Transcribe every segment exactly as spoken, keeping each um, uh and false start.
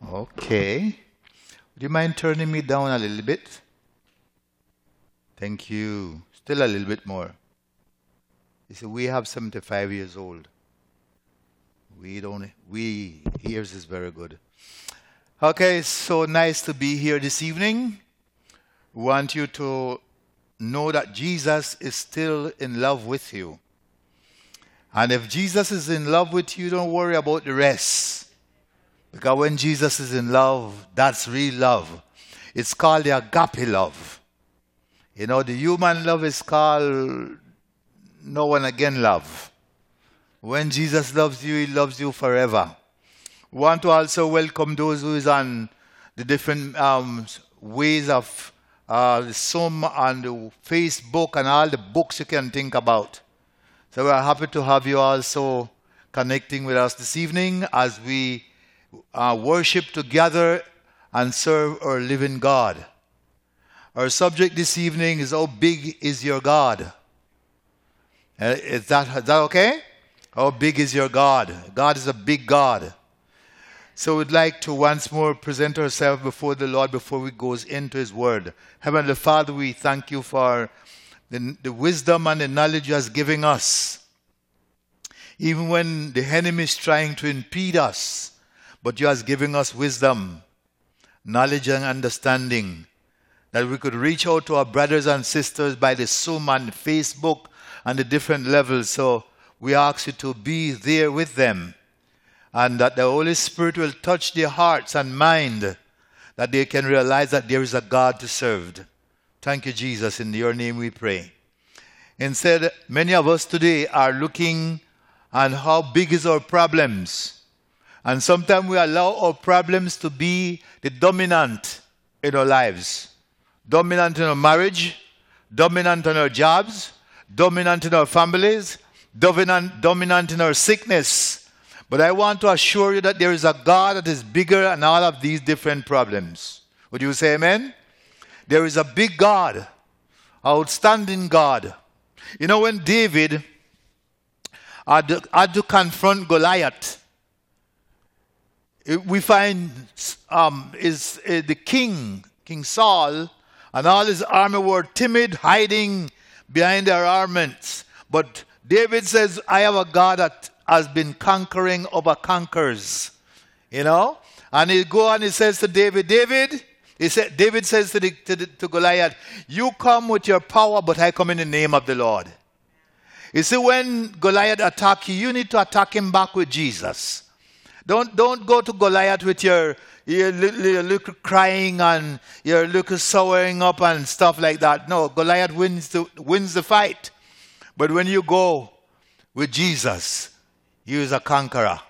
Okay. Would you mind turning me down a little bit? Thank you. Still a little bit more. You see, we have seventy-five years old. We don't, we, ears is very good. Okay, so nice to be here this evening. We want you to know that Jesus is still in love with you. And if Jesus is in love with you, don't worry about the rest. Because when Jesus is in love, that's real love. It's called the agape love. You know, the human love is called no one again love. When Jesus loves you, he loves you forever. We want to also welcome those who is on the different um, ways of uh, the Zoom and the Facebook and all the books you can think about. So we're happy to have you also connecting with us this evening as we uh, worship together and serve our living God. Our subject this evening is, how big is your God? Uh, is that, is that okay? How big is your God? God is a big God. So we'd like to once more present ourselves before the Lord before we goes into his word. Heavenly Father, we thank you for the, the wisdom and the knowledge you has given us. Even when the enemy is trying to impede us, but you has given us wisdom, knowledge and understanding, that we could reach out to our brothers and sisters by the Zoom and Facebook and the different levels. So we ask you to be there with them, and that the Holy Spirit will touch their hearts and mind, that they can realize that there is a God to serve. Thank you, Jesus. In your name we pray. Instead, many of us today are looking at how big is our problems. And sometimes we allow our problems to be the dominant in our lives. Dominant in our marriage, dominant in our jobs, dominant in our families, dominant, dominant in our sickness. But I want to assure you that there is a God that is bigger than all of these different problems. Would you say amen? There is a big God, outstanding God. You know, when David had to, had to confront Goliath, we find um, is uh, the king, King Saul, and all his army were timid, hiding behind their armaments. But David says, I have a God that has been conquering over conquerors. You know? And he go and he says to David, David, he said, David says to, the, to, the, to Goliath, you come with your power, but I come in the name of the Lord. You see, when Goliath attack you, you need to attack him back with Jesus. Don't, don't go to Goliath with your, your little, little crying and your little sowing up and stuff like that. No, Goliath wins the, wins the fight. But when you go with Jesus, he is a conqueror.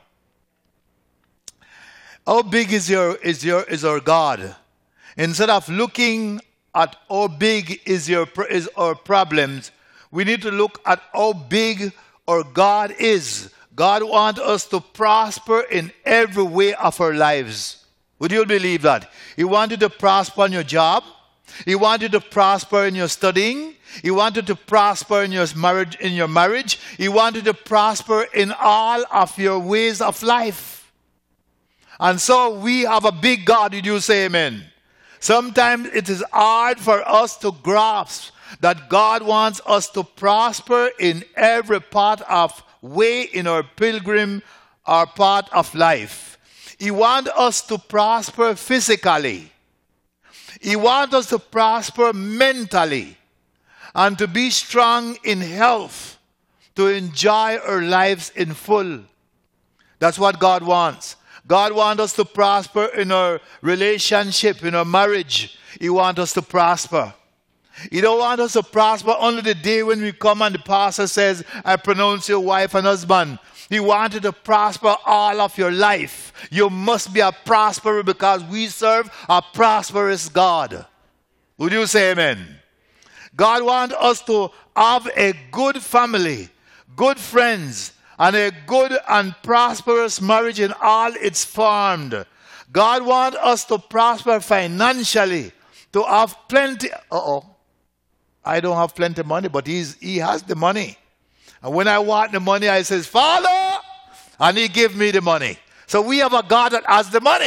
How big is your is your is our God? Instead of looking at how big is your is our problems, we need to look at how big our God is. God wants us to prosper in every way of our lives. Would you believe that? He wanted to prosper in your job. He wanted to prosper in your studying. He wanted to prosper in your marriage. In your marriage. He wanted to prosper in all of your ways of life. And so we have a big God. Did you say amen? Sometimes it is hard for us to grasp that God wants us to prosper in every part of way in our pilgrim, our part of life. He wants us to prosper physically. He wants us to prosper mentally and to be strong in health, to enjoy our lives in full. That's what God wants. God wants us to prosper in our relationship, in our marriage. He wants us to prosper. He don't want us to prosper only the day when we come and the pastor says, I pronounce your wife and husband. He wanted to prosper all of your life. You must be a prosperer because we serve a prosperous God. Would you say amen? God wants us to have a good family, good friends, and a good and prosperous marriage in all its formed. God wants us to prosper financially, to have plenty. Uh-oh. I don't have plenty of money, but he's, he has the money. And when I want the money, I says, Father, and he give me the money. So we have a God that has the money.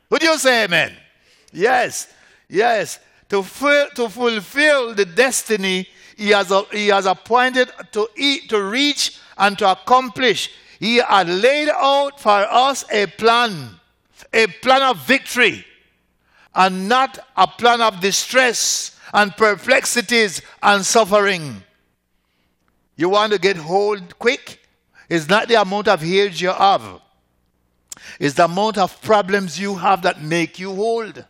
Would you say amen? Yes. Yes. To, fu- to fulfill the destiny he has, uh, he has appointed to, eat, to reach and to accomplish. He had laid out for us a plan, a plan of victory, and not a plan of distress and perplexities and suffering. You want to get hold quick? It's not the amount of years you have. It's the amount of problems you have that make you old.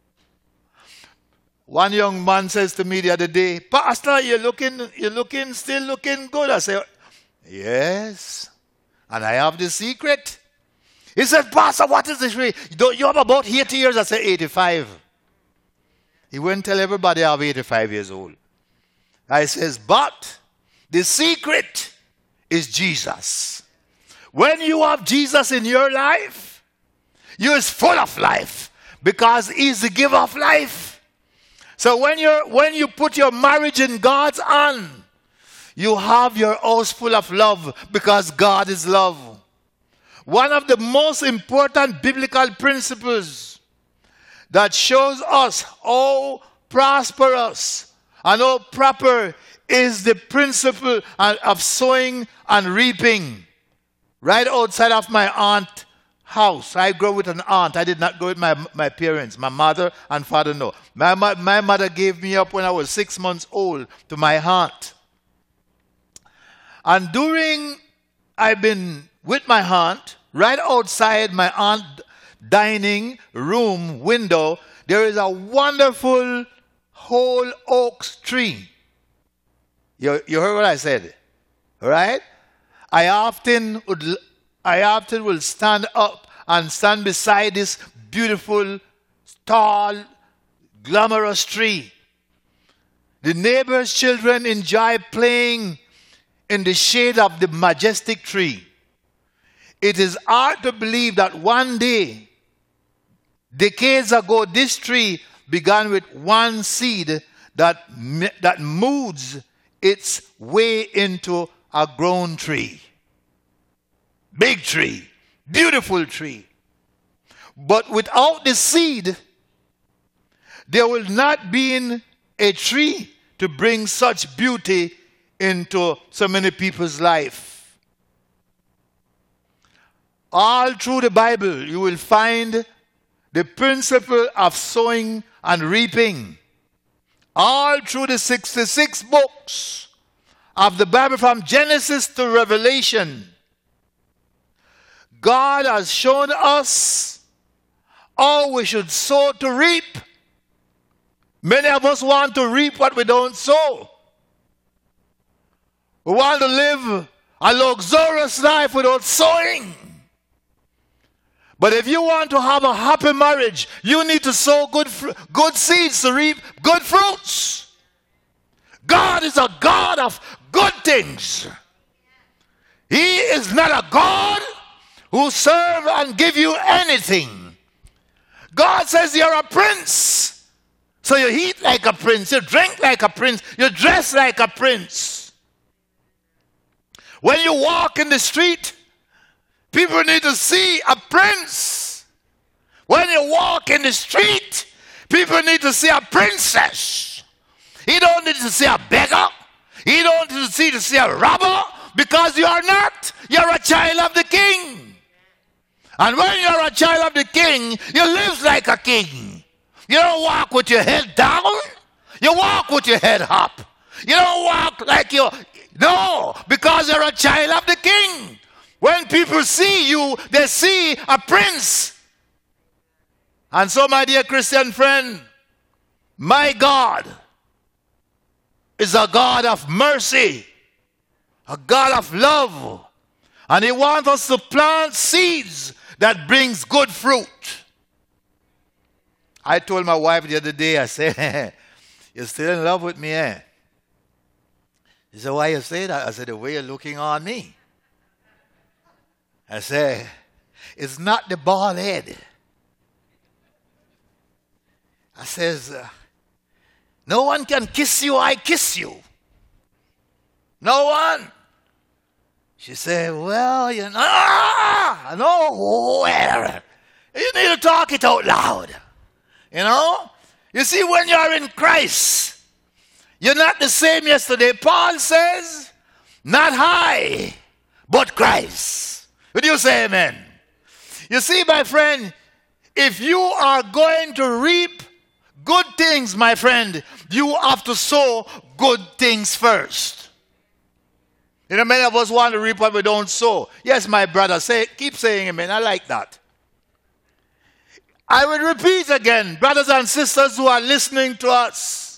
One young man says to me the other day, Pastor, you're looking, you're looking, still looking good. I say, yes. And I have the secret. He said, Pastor, what is this? You have about eighty years. I said, eighty-five. He wouldn't tell everybody I'm eighty-five years old. I says, but the secret is Jesus. When you have Jesus in your life, you're full of life because he's the giver of life. So when you're when you put your marriage in God's hand, you have your house full of love because God is love. One of the most important biblical principles that shows us how prosperous and how proper is the principle of sowing and reaping. Right outside of my aunt's house. I grew with an aunt. I did not go with my, my parents, my mother and father, no. My, my, my mother gave me up when I was six months old to my aunt. And during, I've been with my aunt, right outside my aunt dining room window, there is a wonderful whole oak tree. You, you heard what I said? All right? I often would, I often will stand up and stand beside this beautiful, tall, glamorous tree. The neighbors' children enjoy playing in the shade of the majestic tree. It is hard to believe that one day, decades ago, this tree began with one seed that, that moves its way into a grown tree. Big tree. Beautiful tree. But without the seed, there will not be a tree to bring such beauty into so many people's life. All through the Bible, you will find the principle of sowing and reaping. All through the sixty-six books of the Bible, from Genesis to Revelation, God has shown us how we should sow to reap. Many of us want to reap what we don't sow. We want to live a luxurious life without sowing. But if you want to have a happy marriage, you need to sow good, good seeds to reap good fruits. God is a God of good things. He is not a God who serve and give you anything. God says you're a prince. So you eat like a prince, you drink like a prince, you dress like a prince. When you walk in the street, people need to see a prince. When you walk in the street, people need to see a princess. You don't need to see a beggar. You don't need to see, to see a robber, because you are not. You're a child of the king. And when you're a child of the king, you live like a king. You don't walk with your head down. You walk with your head up. You don't walk like you... No, because you're a child of the king. When people see you, they see a prince. And so, my dear Christian friend, my God is a God of mercy, a God of love. And he wants us to plant seeds that brings good fruit. I told my wife the other day, I said, you're still in love with me, eh? She said, why you say that? I said, the way you're looking on me. I said, it's not the bald head. I says, uh, no one can kiss you, I kiss you. No one. She said, well, you know, nowhere. You need to talk it out loud. You know? You see, when you're in Christ, you're not the same yesterday. Paul says, not I, but Christ. Would you say amen? You see, my friend, if you are going to reap good things, my friend, you have to sow good things first. You know, many of us want to reap what we don't sow. Yes, my brother, say, keep saying amen. I like that. I will repeat again, brothers and sisters who are listening to us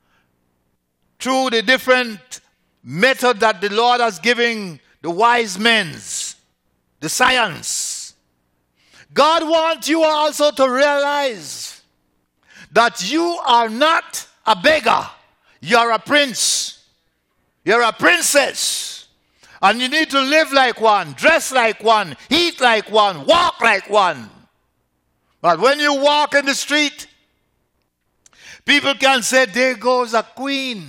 through the different method that the Lord has given the wise men, the science. God wants you also to realize that you are not a beggar. You're a prince. You're a princess. And you need to live like one, dress like one, eat like one, walk like one. But when you walk in the street, people can say, there goes a queen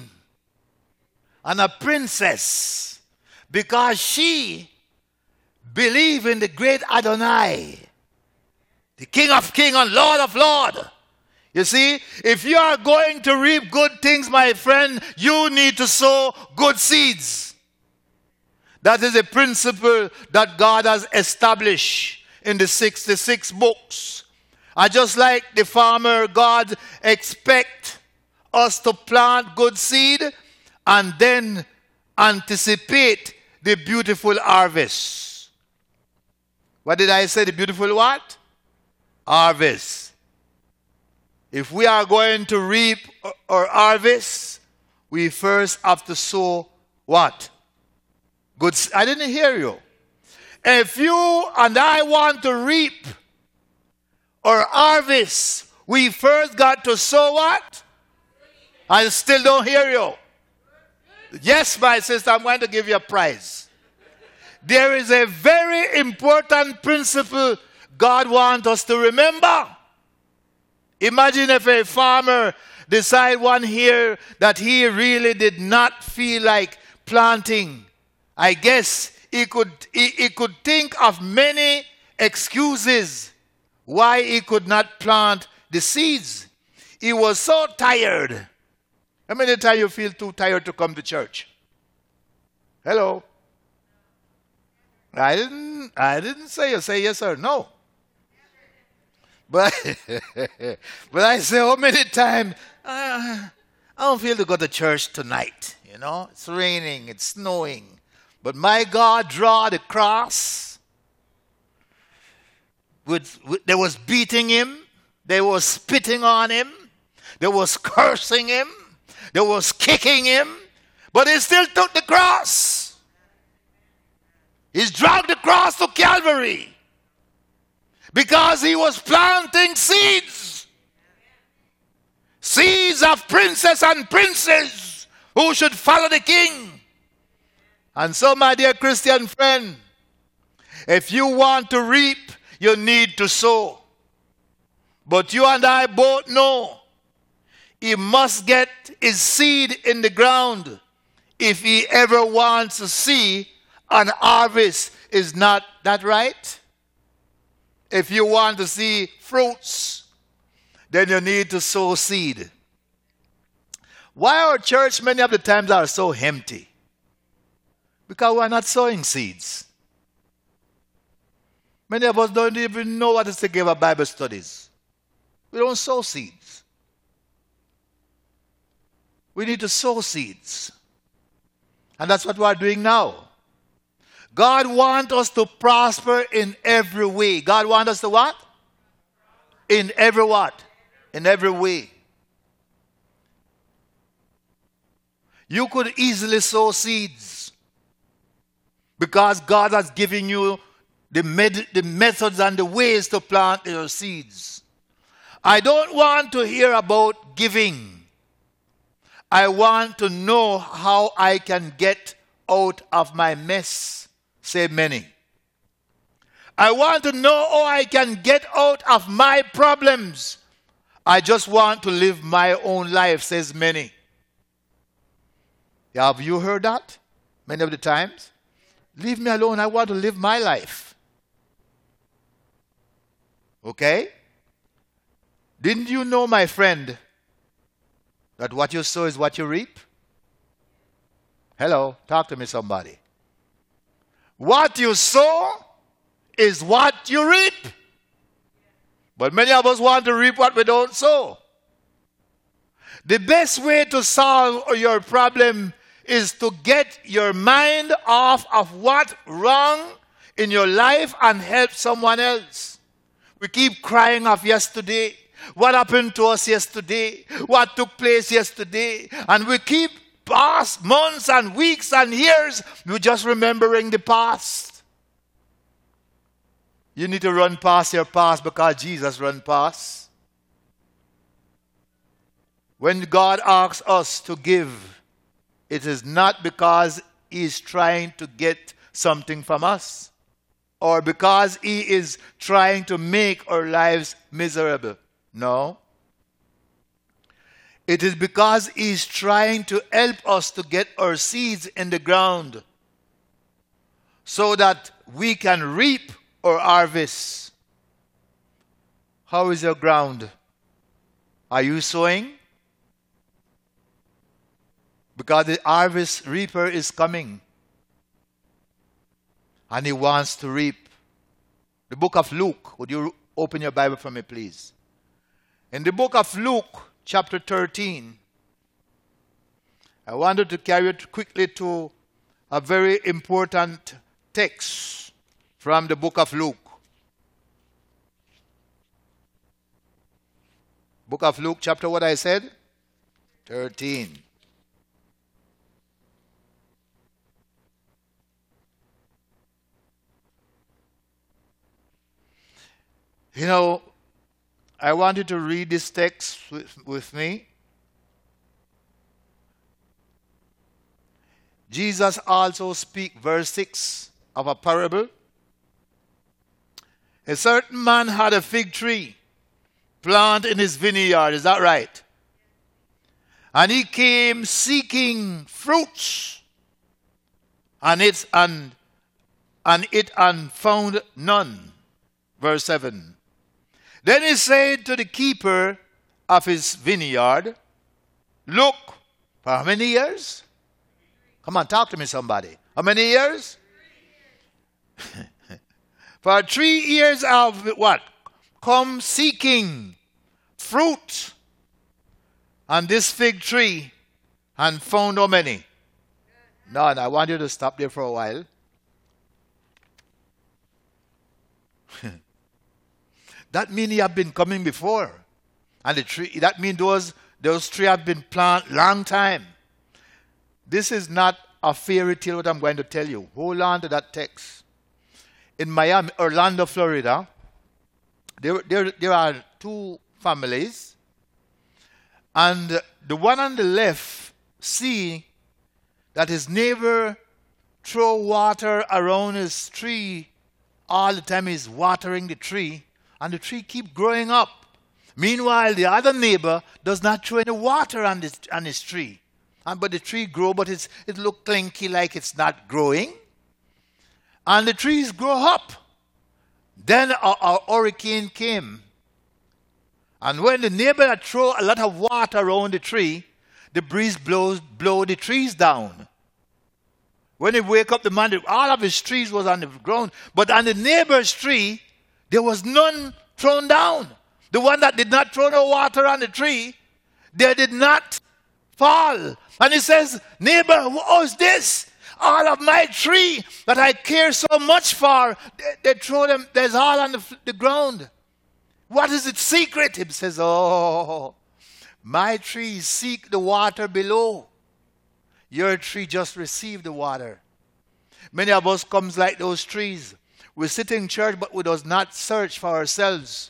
and a princess, because she believes in the great Adonai, the King of Kings and Lord of Lords. You see, if you are going to reap good things, my friend, you need to sow good seeds. That is a principle that God has established in the sixty-six books. And just like the farmer, God expects us to plant good seed and then anticipate the beautiful harvest. What did I say? The beautiful what? Harvest. If we are going to reap or harvest, we first have to sow what? Good. I didn't hear you. If you and I want to reap or harvest, we first got to sow what? I still don't hear you. Yes, my sister, I'm going to give you a prize. There is a very important principle God wants us to remember. Imagine if a farmer decide one year that he really did not feel like planting. I guess he could, he, he could think of many excuses why he could not plant the seeds. He was so tired. How many times you feel too tired to come to church? Hello? I didn't, I didn't say you say yes or no. But, but I say how many times, uh, I don't feel to go to church tonight. You know, it's raining, it's snowing. But my God draw the cross. With, with, they was beating him. They was spitting on him. They was cursing him. They was kicking him. But he still took the cross. He's dragged the cross to Calvary. Because he was planting seeds. Seeds of princes and princes who should follow the king. And so, my dear Christian friend, if you want to reap, you need to sow. But you and I both know he must get his seed in the ground if he ever wants to see an harvest. Is not that right? If you want to see fruits, then you need to sow seed. Why our church many of the times are so empty? Because we are not sowing seeds. Many of us don't even know what it is to give a Bible studies. We don't sow seeds. We need to sow seeds. And that's what we are doing now. God wants us to prosper in every way. God wants us to what? In every what? In every way. You could easily sow seeds because God has given you the, med- the methods and the ways to plant your seeds. I don't want to hear about giving. I want to know how I can get out of my mess. Say many. I want to know how I can get out of my problems. I just want to live my own life, says many. Have you heard that many of the times? Leave me alone. I want to live my life. Okay? Didn't you know, my friend, that what you sow is what you reap? Hello, talk to me, somebody. What you sow is what you reap. But many of us want to reap what we don't sow. The best way to solve your problem is to get your mind off of what's wrong in your life and help someone else. We keep crying of yesterday. What happened to us yesterday? What took place yesterday? And we keep past months and weeks and years, we're just remembering the past. You need to run past your past because Jesus ran past. When God asks us to give, it is not because He is trying to get something from us or because He is trying to make our lives miserable. No. It is because He is trying to help us to get our seeds in the ground so that we can reap or harvest. How is your ground? Are you sowing? Because the harvest reaper is coming. And he wants to reap. The book of Luke. Would you open your Bible for me, please? In the book of Luke, chapter thirteen, I wanted to carry it quickly to a very important text from the book of Luke. Book of Luke, chapter what I said? thirteen. You know, I want you to read this text with, with me. Jesus also speaks, verse six, of a parable. A certain man had a fig tree planted in his vineyard. Is that right? And he came seeking fruits, and it and, and it and found none. Verse seven. Then he said to the keeper of his vineyard, look, for how many years? Come on, talk to me, somebody. How many years? For three years of what? Come seeking fruit on this fig tree and found how many? None. I want you to stop there for a while. That means he have been coming before. And the tree, that means those, those trees have been planted long time. This is not a fairy tale what I'm going to tell you. Hold on to that text. In Miami, Orlando, Florida, there, there, there are two families. And the one on the left see that his neighbor throw water around his tree all the time. He's watering the tree. And the tree keep growing up. Meanwhile, the other neighbor does not throw any water on, this, on his tree. And, but the tree grow, but it's, it look clinky like it's not growing. And the trees grow up. Then a, a hurricane came. And when the neighbor had throw a lot of water around the tree, the breeze blows blow the trees down. When he wake up, the man, all of his trees was on the ground. But on the neighbor's tree, there was none thrown down. The one that did not throw no water on the tree, they did not fall. And he says, neighbor, what is this? All of my tree that I care so much for, they, they throw them, there's all on the, the ground. What is its secret? He says, oh, my trees seek the water below. Your tree just received the water. Many of us comes like those trees. We sit in church, but we does not search for ourselves.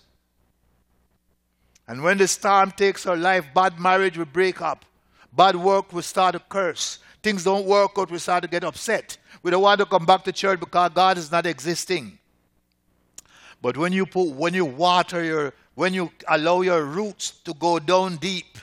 And when the storm takes our life, bad marriage will break up. Bad work will start to curse. Things don't work out, we start to get upset. We don't want to come back to church because God is not existing. But when you put, when you water your, when you allow your roots to go down deep,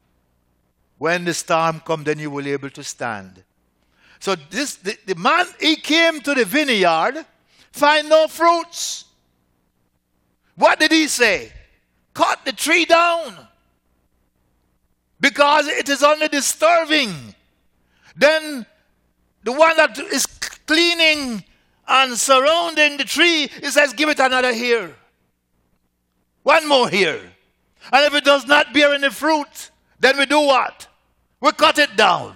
when the storm comes, then you will be able to stand. So this, the, the man, he came to the vineyard, find no fruits. What did he say? Cut the tree down, because it is only disturbing. Then the one that is cleaning and surrounding the tree, he says, give it another here. One more here. And if it does not bear any fruit, then we do what? We cut it down.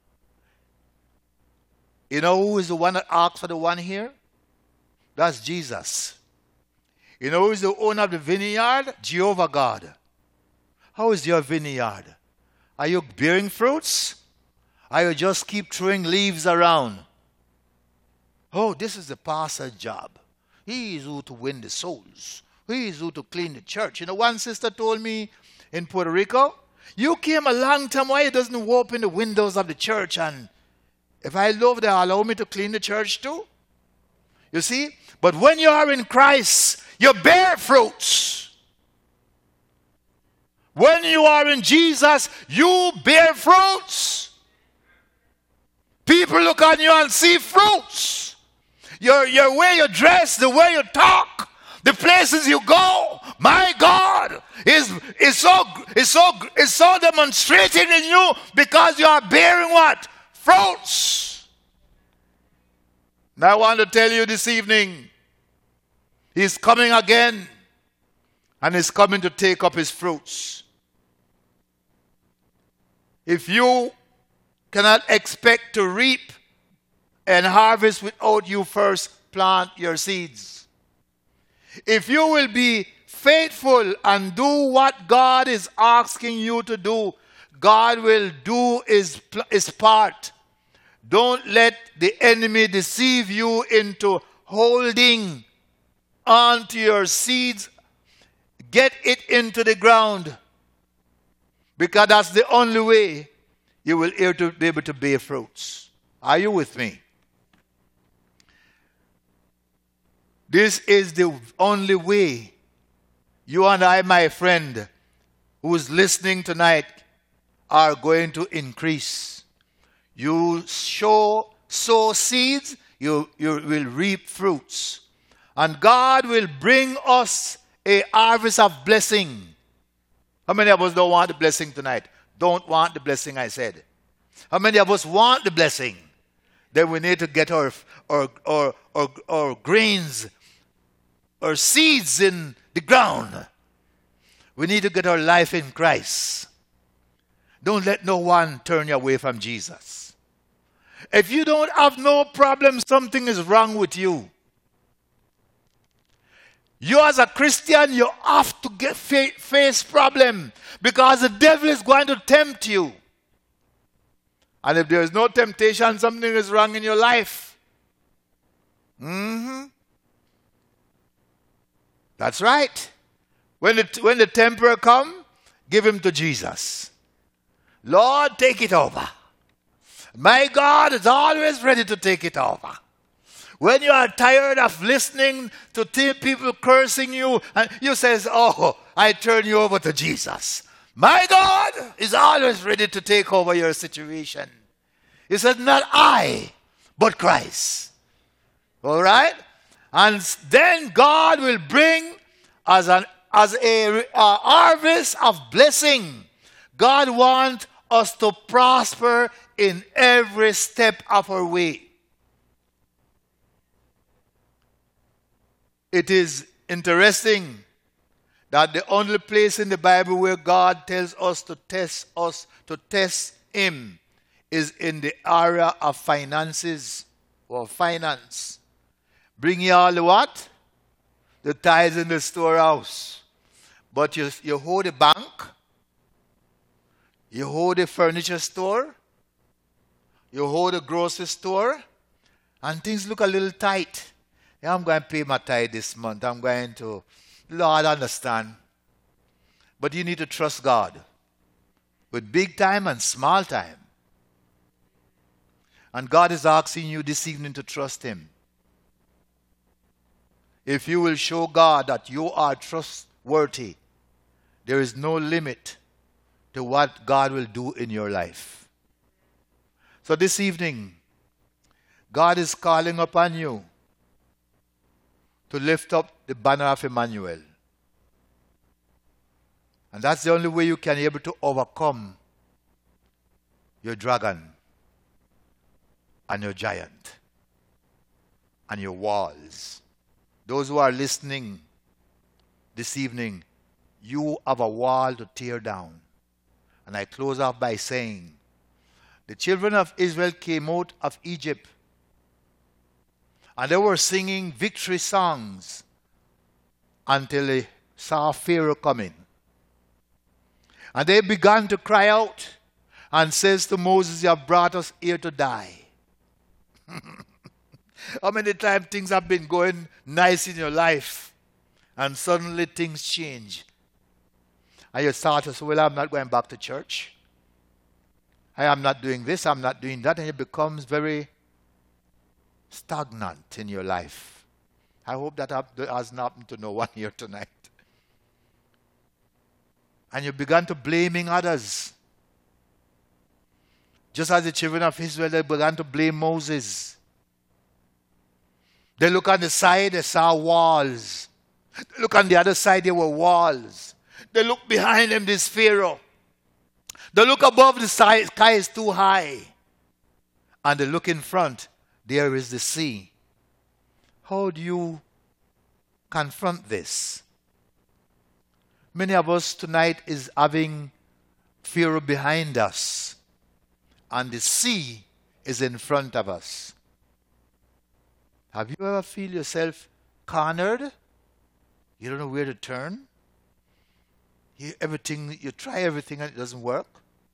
You know who is the one that asked for the one here? That's Jesus. You know who is the owner of the vineyard? Jehovah God. How is your vineyard? Are you bearing fruits? Or you just keep throwing leaves around? Oh, this is the pastor's job. He is who to win the souls. He is who to clean the church. You know, one sister told me in Puerto Rico, you came a long time, why it doesn't open the windows of the church, and if I love, they allow me to clean the church too? You see? But when you are in Christ, you bear fruits. When you are in Jesus, you bear fruits. People look on you and see fruits. Your, your way you dress, the way you talk, the places you go, my God, is, is, so, is, so, is so demonstrating in you because you are bearing what? Fruits. Now I want to tell you this evening, he's coming again, and he's coming to take up his fruits. If you cannot expect to reap and harvest without you first plant your seeds, if you will be faithful and do what God is asking you to do, God will do his, his part. Don't let the enemy deceive you into holding on to your seeds. Get it into the ground, because that's the only way you will be able to bear fruits. Are you with me? This is the only way you and I, my friend, who is listening tonight, are going to increase. You sow, sow seeds, you, you will reap fruits. And God will bring us a harvest of blessing. How many of us don't want the blessing tonight? Don't want the blessing, I said. How many of us want the blessing? Then we need to get our, our, our, our, our grains, our seeds in the ground. We need to get our life in Christ. Don't let no one turn you away from Jesus. If you don't have no problem, something is wrong with you. You as a Christian, you have to get face problem, because the devil is going to tempt you. And if there is no temptation, something is wrong in your life. Mm-hmm. That's right. When the, when the temperer comes, give him to Jesus. Lord, take it over. My God is always ready to take it over. When you are tired of listening to people cursing you, and you says, oh, I turn you over to Jesus. My God is always ready to take over your situation. He said, not I, but Christ. All right? And then God will bring as, an, as a, a harvest of blessing. God wants us to prosper in every step of our way. It is interesting that the only place in the Bible where God tells us to test us, to test him, is in the area of finances or finance. Bring ye all the what? The tithes in the storehouse. But you, you hold the bank, you hold the furniture store, you hold the grocery store, and things look a little tight. Yeah, I'm going to pay my tithe this month. I'm going to, Lord, understand. But you need to trust God with big time and small time. And God is asking you this evening to trust him. If you will show God that you are trustworthy, there is no limit to what God will do in your life. So this evening, God is calling upon you to lift up the banner of Emmanuel. And that's the only way you can be able to overcome your dragon and your giant and your walls. Those who are listening this evening, you have a wall to tear down. And I close off by saying, the children of Israel came out of Egypt and they were singing victory songs until they saw Pharaoh coming. And they began to cry out and says to Moses, you have brought us here to die. How many times things have been going nice in your life and suddenly things change? And you start to say, well, I'm not going back to church. I am not doing this, I'm not doing that. And it becomes very stagnant in your life. I hope that hasn't happened to no one here tonight. And you began to blaming others. Just as the children of Israel, they began to blame Moses. They look on the side, they saw walls. They look on the other side, there were walls. They look behind them, this Pharaoh. They look above, the sky is too high. And they look in front, there is the sea. How do you confront this? Many of us tonight is having Pharaoh behind us. And the sea is in front of us. Have you ever feel yourself cornered? You don't know where to turn? You, everything, you try everything and it doesn't work?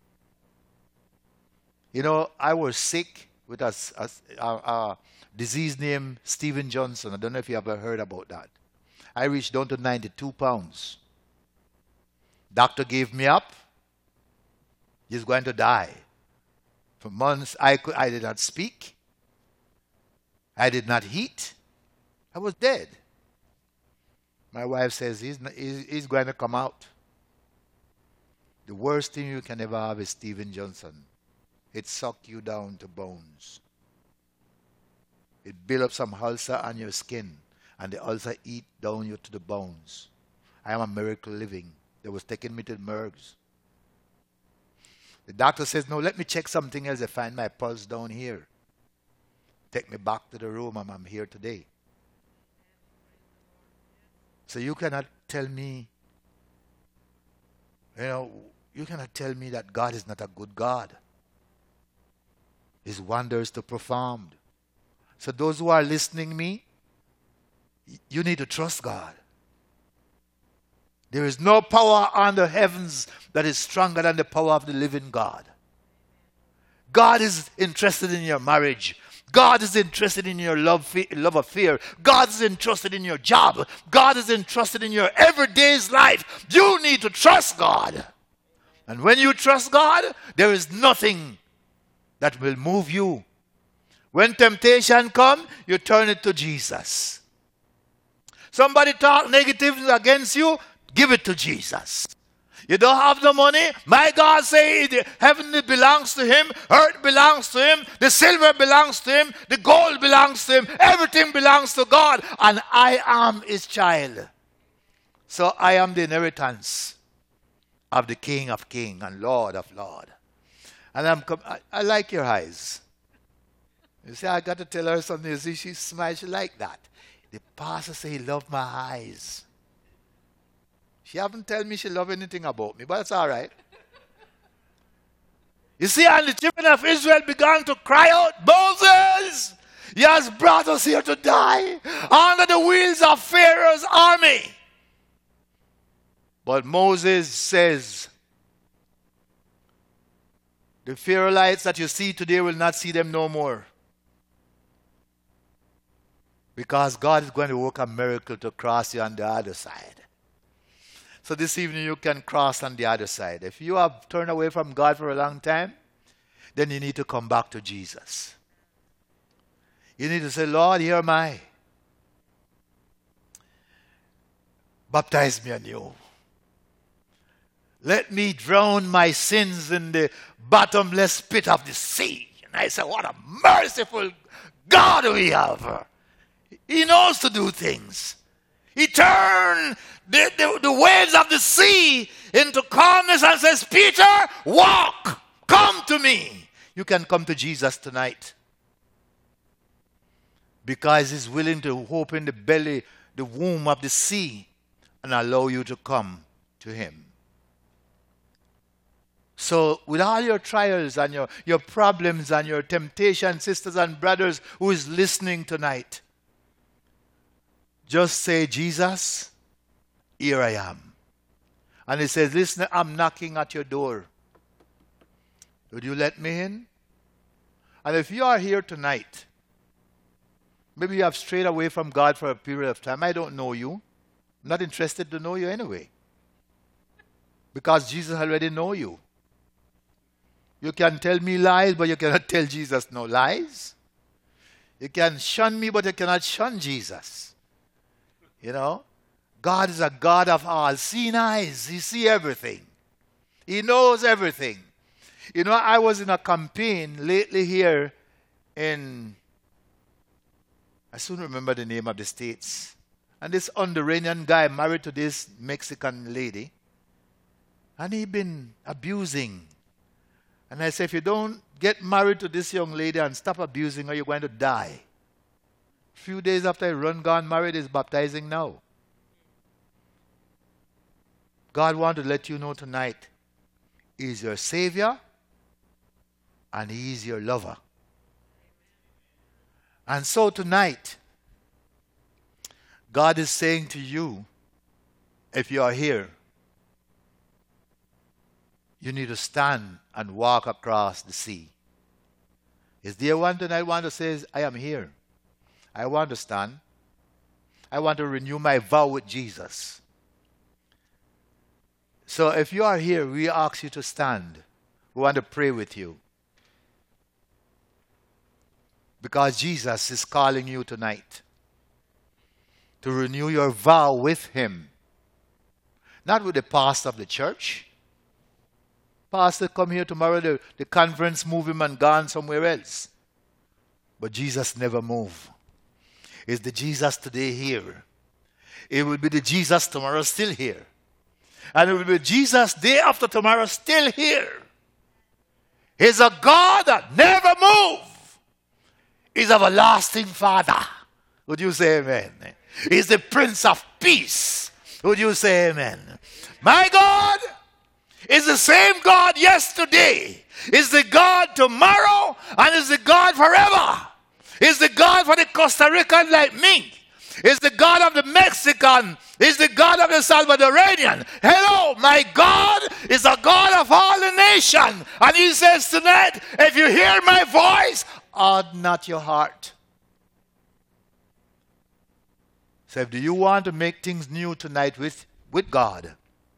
You know, I was sick with a, a, a, a disease named Steven Johnson. I don't know if you ever heard about that. I reached down to ninety-two pounds. Doctor gave me up. He's going to die. For months, I, could, I did not speak. I did not eat. I was dead. My wife says he's, not, he's, he's going to come out. The worst thing you can ever have is Steven Johnson. It sucks you down to bones. It builds up some ulcer on your skin, and the ulcer eat down you to the bones. I am a miracle living. They was taking me to the morgues. The doctor says, no, let me check something else. They find my pulse down here. Take me back to the room and I'm here today. So you cannot tell me, you know, you cannot tell me that God is not a good God. His wonders to perform. So those who are listening to me, you need to trust God. There is no power on the heavens that is stronger than the power of the living God. God is interested in your marriage. God is interested in your love, love affair. God is interested in your job. God is interested in your everyday's life. You need to trust God. And when you trust God, there is nothing that will move you. When temptation comes, you turn it to Jesus. Somebody talk negative against you, give it to Jesus. You don't have the money? My God say heaven belongs to him, earth belongs to him, the silver belongs to him, the gold belongs to him, everything belongs to God, and I am his child. So I am the inheritance of the King of Kings and Lord of Lords. And I'm I, I like your eyes. You see, I got to tell her something. You see, she smiles, she like that. The pastor say he love my eyes. She haven't told me she love anything about me, but it's all right. You see, and the children of Israel began to cry out, Moses, he has brought us here to die under the wheels of Pharaoh's army. But Moses says, the Pharaohites that you see today will not see them no more. Because God is going to work a miracle to cross you on the other side. So this evening you can cross on the other side. If you have turned away from God for a long time, then you need to come back to Jesus. You need to say, Lord, here am I. Baptize me anew. Let me drown my sins in the bottomless pit of the sea. And I say, what a merciful God we have. He knows to do things. He turned the, the, the waves of the sea into calmness and says, Peter, walk, come to me. You can come to Jesus tonight. Because he's willing to open the belly, the womb of the sea, and allow you to come to him. So with all your trials and your, your problems and your temptations, sisters and brothers who is listening tonight, just say, Jesus, here I am. And he says, listen, I'm knocking at your door. Would you let me in? And if you are here tonight, maybe you have strayed away from God for a period of time. I don't know you. I'm not interested to know you anyway. Because Jesus already knows you. You can tell me lies, but you cannot tell Jesus no lies. You can shun me, but you cannot shun Jesus. You know? God is a God of all seeing eyes. He sees everything. He knows everything. You know, I was in a campaign lately here in, I soon remember the name of the states. And this Honduran guy married to this Mexican lady. And he been abusing. And I said, if you don't get married to this young lady and stop abusing her, you're going to die. A few days after I run, gone married, he's baptizing now. God wants to let you know tonight, he's your Savior and he is your lover. And so tonight, God is saying to you, if you are here, you need to stand and walk across the sea. Is there one tonight want to say, I am here. I want to stand. I want to renew my vow with Jesus. So if you are here, we ask you to stand. We want to pray with you. Because Jesus is calling you tonight to renew your vow with him. Not with the pastor of the church. Pastor, come here tomorrow, the, the conference move him and gone somewhere else. But Jesus never move. Is the Jesus today here? It will be the Jesus tomorrow still here. And it will be Jesus day after tomorrow still here. He's a God that never moves. He's everlasting Father. Would you say amen? He's the Prince of Peace. Would you say amen? My God is the same God yesterday, is the God tomorrow, and is the God forever. Is the God for the Costa Rican like me. Is the God of the Mexican. Is the God of the Salvadorian. Hello, my God is a God of all the nation. And he says tonight, if you hear my voice, harden not your heart. So do you want to make things new tonight with, with God?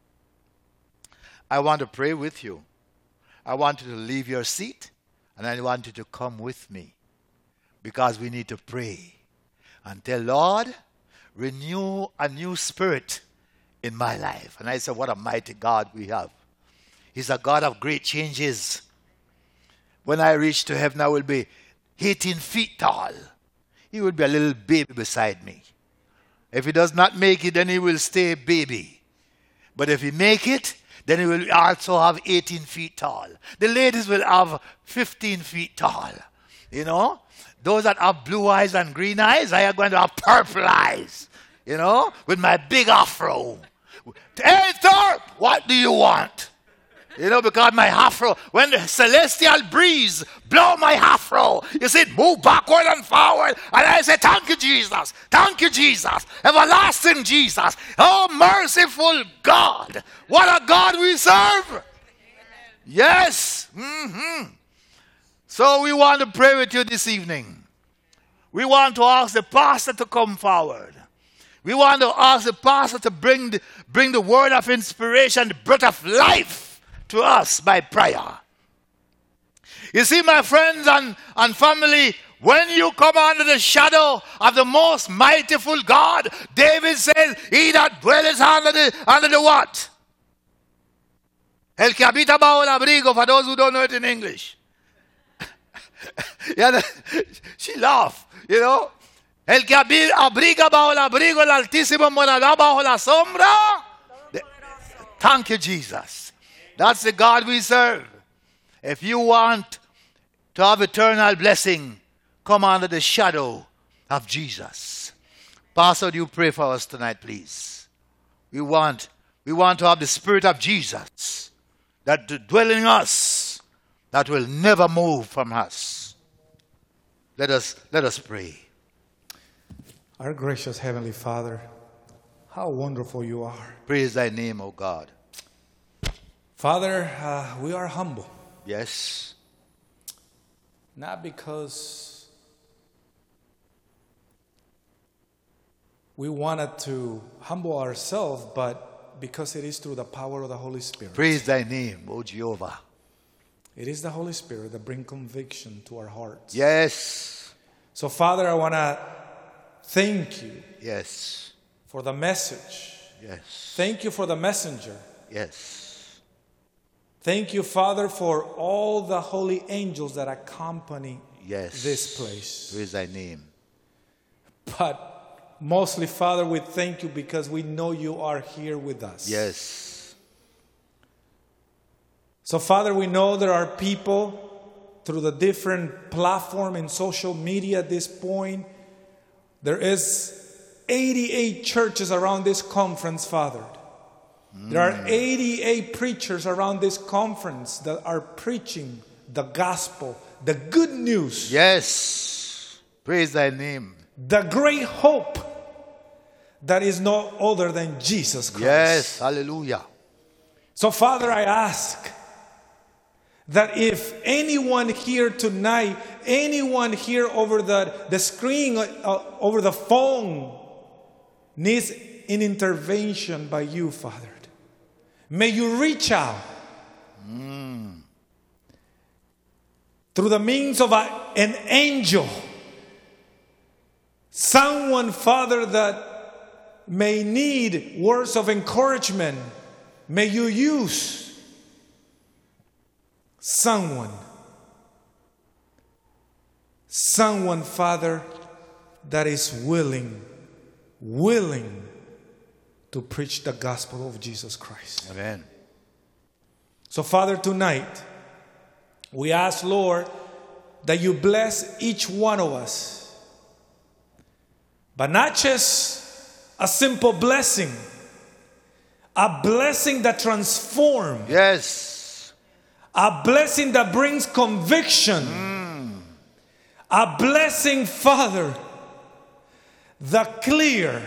I want to pray with you. I want you to leave your seat and I want you to come with me because we need to pray and tell Lord, renew a new spirit in my life. And I said, what a mighty God we have. He's a God of great changes. When I reach to heaven, I will be eighteen feet tall. He will be a little baby beside me. If he does not make it, then he will stay baby. But if he make it, then he will also have eighteen feet tall. The ladies will have fifteen feet tall. You know? Those that have blue eyes and green eyes, I are going to have purple eyes. You know? With my big afro. Hey, Thorpe, what do you want? You know, because my afro, when the celestial breeze blow my afro, you see it move backward and forward. And I say, thank you, Jesus. Thank you, Jesus. Everlasting Jesus. Oh, merciful God. What a God we serve. Yes. Mm-hmm. So we want to pray with you this evening. We want to ask the pastor to come forward. We want to ask the pastor to bring the, bring the word of inspiration, the breath of life to us by prayer. You see, my friends and, and family, when you come under the shadow of the most mightyful God, David says, he that dwelleth under the, under the what? El que habita bajo el abrigo, for those who don't know it in English. Yeah, she laughed, you know. El que abriga bajo el abrigo, el Altísimo morará bajo la sombra. Thank you, Jesus. That's the God we serve. If you want to have eternal blessing, come under the shadow of Jesus. Pastor, would you pray for us tonight, please? We want, we want to have the Spirit of Jesus that dwell in us, that will never move from us. Let us, let us pray. Our gracious Heavenly Father, how wonderful you are. Praise thy name, O God. Father, uh, we are humble. Yes. Not because we wanted to humble ourselves, but because it is through the power of the Holy Spirit. Praise thy name, O Jehovah. It is the Holy Spirit that brings conviction to our hearts. Yes. So, Father, I want to thank you. Yes. For the message. Yes. Thank you for the messenger. Yes. Thank you, Father, for all the holy angels that accompany yes. this place. Praise thy name. But mostly, Father, we thank you because we know you are here with us. Yes. So, Father, we know there are people through the different platform in social media at this point. There is eighty-eight churches around this conference, Father. Mm. There are eighty-eight preachers around this conference that are preaching the gospel, the good news. Yes. Praise thy name. The great hope that is no other than Jesus Christ. Yes. Hallelujah. So, Father, I ask that if anyone here tonight, anyone here over the, the screen, uh, over the phone, needs an intervention by you, Father, may you reach out mm. through the means of a, an angel, someone, Father, that may need words of encouragement. May you use someone, someone, Father, that is willing, willing to preach the gospel of Jesus Christ. Amen. So, Father, tonight, we ask, Lord, that you bless each one of us. But not just a simple blessing, a blessing that transforms. Yes. A blessing that brings conviction. Mm. A blessing, Father, that clear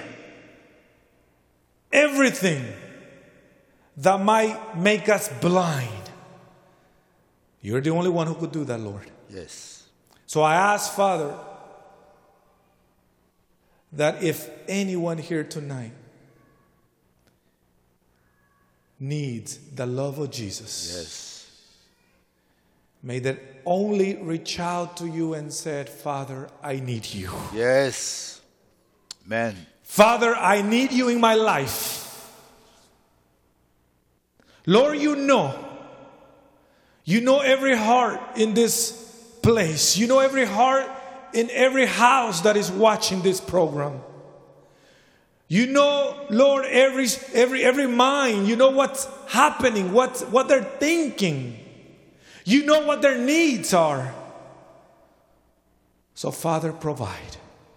everything that might make us blind. You're the only one who could do that, Lord. Yes. So I ask, Father, that if anyone here tonight needs the love of Jesus, yes, may they only reach out to you and said, Father, I need you. Yes. Amen. Father, I need you in my life. Lord, you know. You know every heart in this place. You know every heart in every house that is watching this program. You know, Lord, every every every mind. You know what's happening, what, what they're thinking. You know what their needs are. So, Father, provide.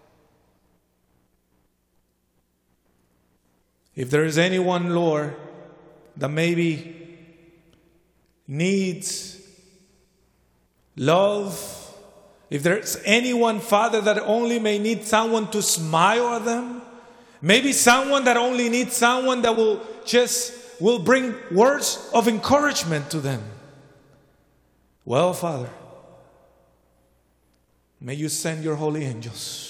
If there is anyone, Lord, that maybe needs love, if there's anyone, Father, that only may need someone to smile at them, maybe someone that only needs someone that will just will bring words of encouragement to them. Well, Father, may you send your holy angels.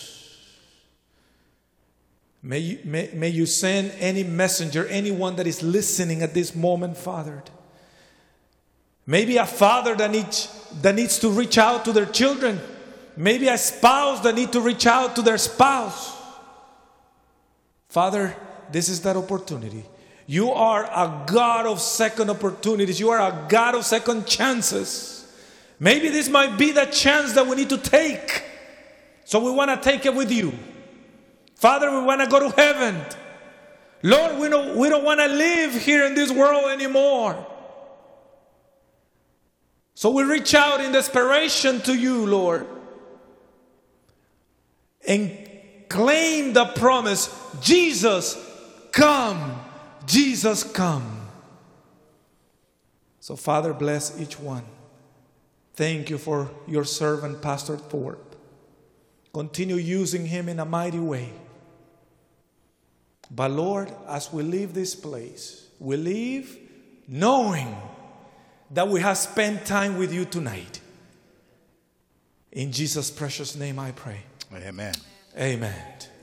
May you, may, may you send any messenger, anyone that is listening at this moment, Father. Maybe a father that needs, that needs to reach out to their children. Maybe a spouse that needs to reach out to their spouse. Father, this is that opportunity. You are a God of second opportunities. You are a God of second chances. Maybe this might be the chance that we need to take. So we want to take it with you. Father, we want to go to heaven. Lord, we don't, we don't want to live here in this world anymore. So we reach out in desperation to you, Lord, and claim the promise, Jesus, come. Jesus, come. So, Father, bless each one. Thank you for your servant, Pastor Thorpe. Continue using him in a mighty way. But, Lord, as we leave this place, we leave knowing that we have spent time with you tonight. In Jesus' precious name I pray. Amen. Amen.